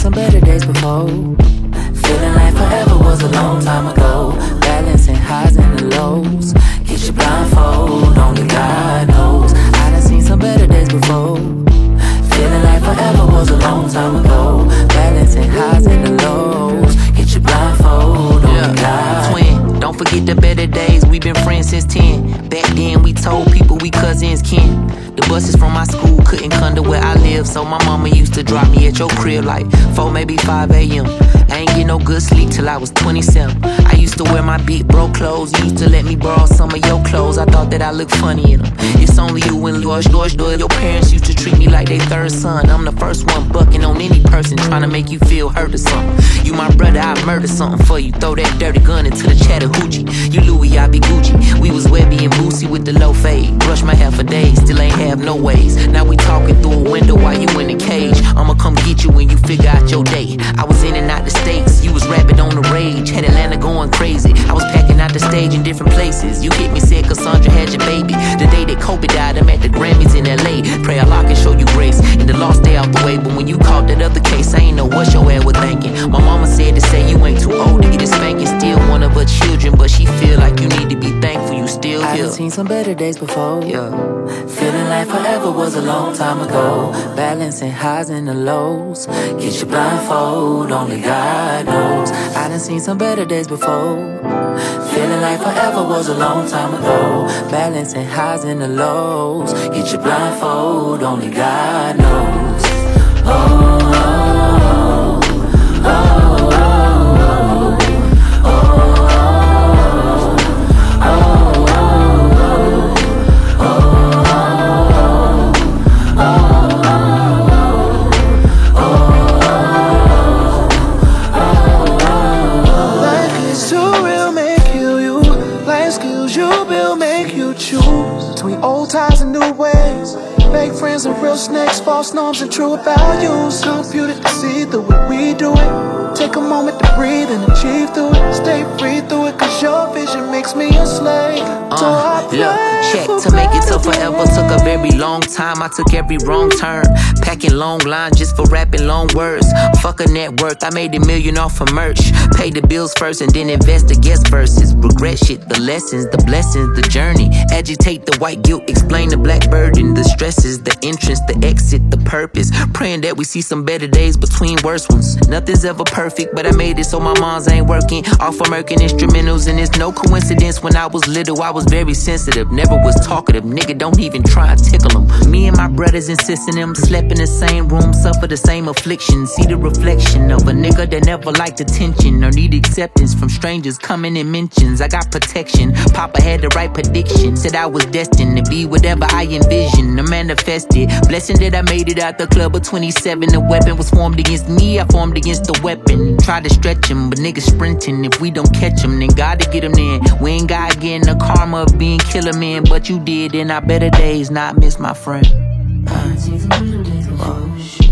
some better days before. Feeling like forever was a long time ago. Balancing highs and the lows. Get your blindfold, only God knows. I done seen some better days before. Feeling like forever was a long time ago. Balancing highs and the lows. Get your blindfold, only God. Twin, don't forget the better days. We been friends since 10. Back then we told people we cousins kin. The buses from my school couldn't come to where I live, so my mama used to drop me at your crib like 4, maybe 5 a.m. I ain't get no good sleep till I was 27. I used to wear my big bro clothes. You used to let me borrow some of your clothes. I thought that I looked funny in them. It's only you and George. Your parents used to treat me like they third son. I'm the first one bucking on any person trying to make you feel hurt or something. You my brother, I'd murder something for you. Throw that dirty gun into the Chattahoochee. You Louis, I be Gucci. We was Webby and Boosie with the low fade. Brush my hair for days, still ain't have no ways. Now we talking through a window while you in a cage. I'ma come get you when you figure out your day. I was in and out the States, you was rapping on the rage. Had Atlanta going crazy, I was packing out the stage in different places. You hit me, said Cassandra had your baby. The day that Kobe died, I'm at the Grammys in LA. Pray Allah can show you grace, and the law stay out the way. But when you caught that other case, I ain't know what your ass was thinking. My mama said to say you ain't too old to get a spanking. Still one of her children, but she feel like you need to be thankful you still here. I done seen some better days before. Yeah. Feeling like forever was a long time ago. Balancing highs and the lows. Get your blindfold, only God knows. I done seen some better days before. Feeling like forever was a long time ago. Balancing highs and the lows. Get your blindfold, only God knows. Oh, oh, oh, oh, oh. Between old ties and new ways, fake friends and real snakes, false norms and true values. Computer to see through what we do it. Take a moment to breathe and achieve through it. Stay free through it, cause your vision makes me a slave. Look, check to make it to forever took a very long time. I took every wrong turn, packing long lines just for rapping long words. Fuck a net worth, I made $1 million off of merch. Pay the bills first and then invest the guest verses. Regret shit, the lessons, the blessings, the journey. Agitate the white guilt, explain the black burden, the stresses, the entrance, the exit, the purpose. Praying that we see some better days between worse ones. Nothing's ever perfect, but I made it so my moms ain't working. Off American instrumentals, and it's no coincidence. When I was little, I was very sensitive, never was talkative. Nigga, don't even try and tickle them. Me and my brothers insisting them slept in the same room, suffer the same affliction. See the reflection of a nigga that never liked attention or need acceptance from strangers coming in mentions. I got protection, Papa had the right prediction. Said I was destined to be whatever I envisioned. I manifested, blessing that I made it out the club of 27. The weapon was formed against me, I formed against the weapon. Tried to stretch him, but niggas sprinting. If we don't catch him, then God to get him in. We ain't got getting the karma of being killer man, but you did in our better days not miss my friend. I done seen some better days before.